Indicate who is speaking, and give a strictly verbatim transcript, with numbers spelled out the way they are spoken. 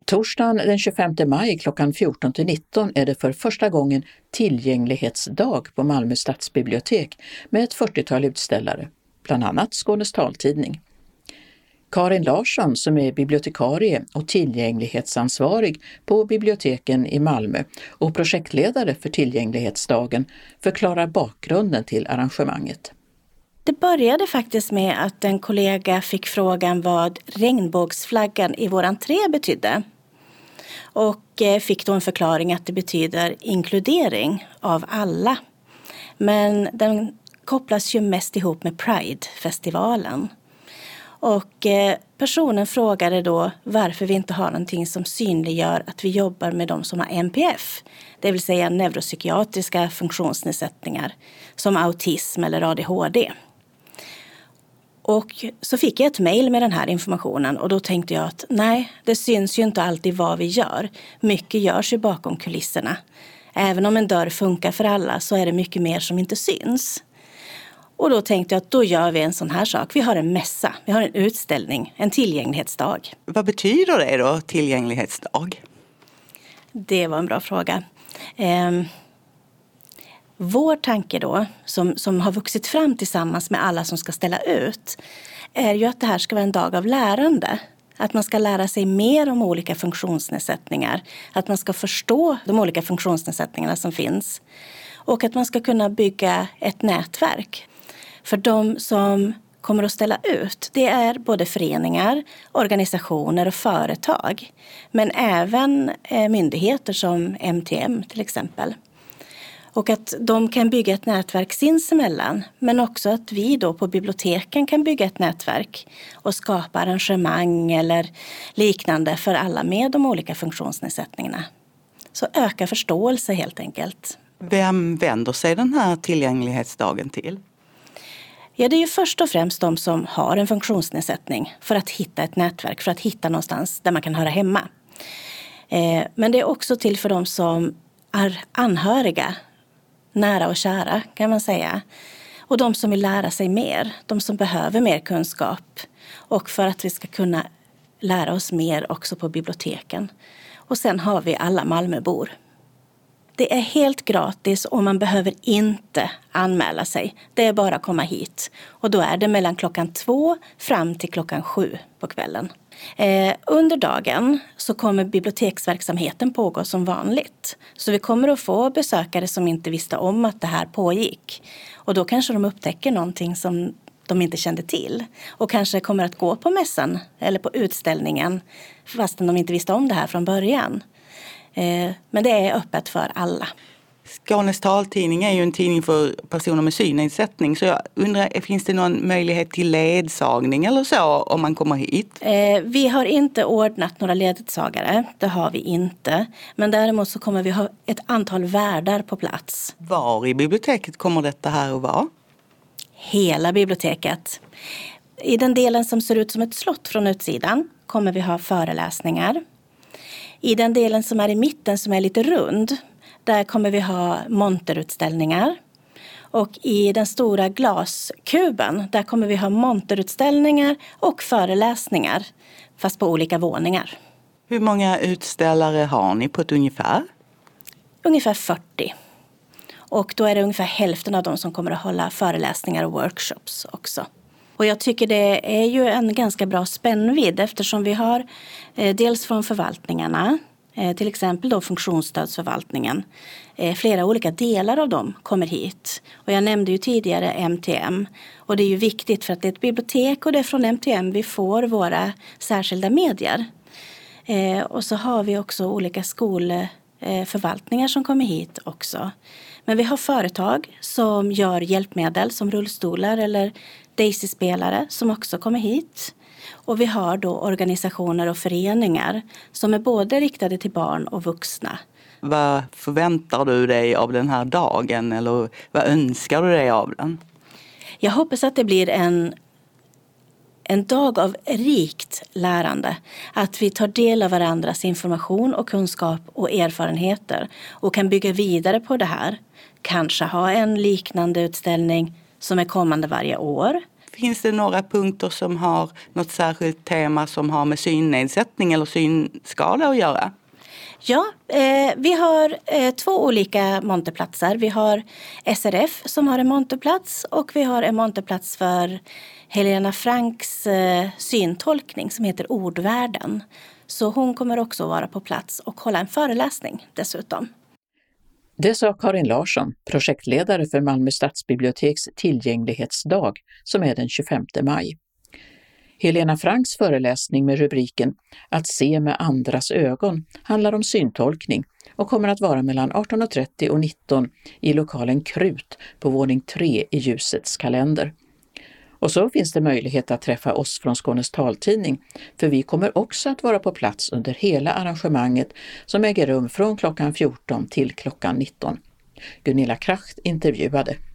Speaker 1: Torsdagen den tjugofemte maj klockan fjorton till nitton är det för första gången tillgänglighetsdag på Malmö stadsbibliotek med ett fyrtiotal utställare, bland annat Skånes taltidning. Karin Larsson, som är bibliotekarie och tillgänglighetsansvarig på biblioteken i Malmö och projektledare för tillgänglighetsdagen, förklarar bakgrunden till arrangemanget.
Speaker 2: Det började faktiskt med att en kollega fick frågan vad regnbågsflaggan i vår entré betydde. Och fick då en förklaring att det betyder inkludering av alla. Men den kopplas ju mest ihop med Pride-festivalen. Och personen frågade då varför vi inte har någonting som synliggör att vi jobbar med de som har N P F. Det vill säga neuropsykiatriska funktionsnedsättningar som autism eller A D H D. Och så fick jag ett mejl med den här informationen och då tänkte jag att nej, det syns ju inte alltid vad vi gör. Mycket görs ju bakom kulisserna. Även om en dörr funkar för alla så är det mycket mer som inte syns. Och då tänkte jag att då gör vi en sån här sak. Vi har en mässa, vi har en utställning, en tillgänglighetsdag.
Speaker 3: Vad betyder det då, tillgänglighetsdag?
Speaker 2: Det var en bra fråga. Eh, vår tanke då, som, som har vuxit fram tillsammans med alla som ska ställa ut, är ju att det här ska vara en dag av lärande. Att man ska lära sig mer om olika funktionsnedsättningar. Att man ska förstå de olika funktionsnedsättningarna som finns. Och att man ska kunna bygga ett nätverk. För de som kommer att ställa ut, det är både föreningar, organisationer och företag. Men även myndigheter som M T M till exempel. Och att de kan bygga ett nätverk sinsemellan. Men också att vi då på biblioteken kan bygga ett nätverk. Och skapa arrangemang eller liknande för alla med de olika funktionsnedsättningarna. Så öka förståelse helt enkelt.
Speaker 3: Vem vänder sig den här tillgänglighetsdagen till?
Speaker 2: Ja, det är ju först och främst de som har en funktionsnedsättning för att hitta ett nätverk, för att hitta någonstans där man kan höra hemma. Eh, men det är också till för de som är anhöriga, nära och kära kan man säga. Och de som vill lära sig mer, de som behöver mer kunskap. Och för att vi ska kunna lära oss mer också på biblioteken. Och sen har vi alla Malmöbor. Det är helt gratis och man behöver inte anmäla sig. Det är bara att komma hit. Och då är det mellan klockan två fram till klockan sju på kvällen. Eh, under dagen så kommer biblioteksverksamheten pågå som vanligt. Så vi kommer att få besökare som inte visste om att det här pågick. Och då kanske de upptäcker någonting som de inte kände till. Och kanske kommer att gå på mässan eller på utställningen fastän de inte visste om det här från början. Men det är öppet för alla.
Speaker 3: Skånes taltidning är ju en tidning för personer med synnedsättning. Så jag undrar, finns det någon möjlighet till ledsagning eller så om man kommer hit?
Speaker 2: Eh, vi har inte ordnat några ledsagare. Det har vi inte. Men däremot så kommer vi ha ett antal värdar på plats.
Speaker 3: Var i biblioteket kommer detta här att vara?
Speaker 2: Hela biblioteket. I den delen som ser ut som ett slott från utsidan kommer vi ha föreläsningar. I den delen som är i mitten som är lite rund, där kommer vi ha monterutställningar. Och i den stora glaskuben, där kommer vi ha monterutställningar och föreläsningar, fast på olika våningar.
Speaker 3: Hur många utställare har ni på ett ungefär?
Speaker 2: Ungefär fyrtio. Och då är det ungefär hälften av dem som kommer att hålla föreläsningar och workshops också. Och jag tycker det är ju en ganska bra spännvidd eftersom vi har eh, dels från förvaltningarna, eh, till exempel då funktionsstödsförvaltningen. Eh, flera olika delar av dem kommer hit. Och jag nämnde ju tidigare M T M. Och det är ju viktigt för att det är ett bibliotek och det är från M T M vi får våra särskilda medier. Eh, och så har vi också olika skolförvaltningar som kommer hit också. Men vi har företag som gör hjälpmedel som rullstolar eller Daisy-spelare som också kommer hit. Och vi har då organisationer och föreningar som är både riktade till barn och vuxna.
Speaker 3: Vad förväntar du dig av den här dagen eller vad önskar du dig av den?
Speaker 2: Jag hoppas att det blir en, en dag av rikt lärande. Att vi tar del av varandras information och kunskap och erfarenheter och kan bygga vidare på det här. Kanske ha en liknande utställning som är kommande varje år.
Speaker 3: Finns det några punkter som har något särskilt tema som har med synnedsättning eller synskada att göra?
Speaker 2: Ja, eh, vi har eh, två olika monterplatser. Vi har S R F som har en monterplats och vi har en monterplats för Helena Franks eh, syntolkning som heter Ordvärlden. Så hon kommer också vara på plats och hålla en föreläsning dessutom.
Speaker 1: Det sa Karin Larsson, projektledare för Malmö stadsbiblioteks tillgänglighetsdag som är den tjugofemte maj. Helena Franks föreläsning med rubriken Att se med andras ögon handlar om syntolkning och kommer att vara mellan arton och trettio och nitton i lokalen Krut på våning tre i Ljusets kalender. Och så finns det möjlighet att träffa oss från Skånes taltidning, för vi kommer också att vara på plats under hela arrangemanget som äger rum från klockan fjorton till klockan nitton. Gunilla Kracht intervjuade.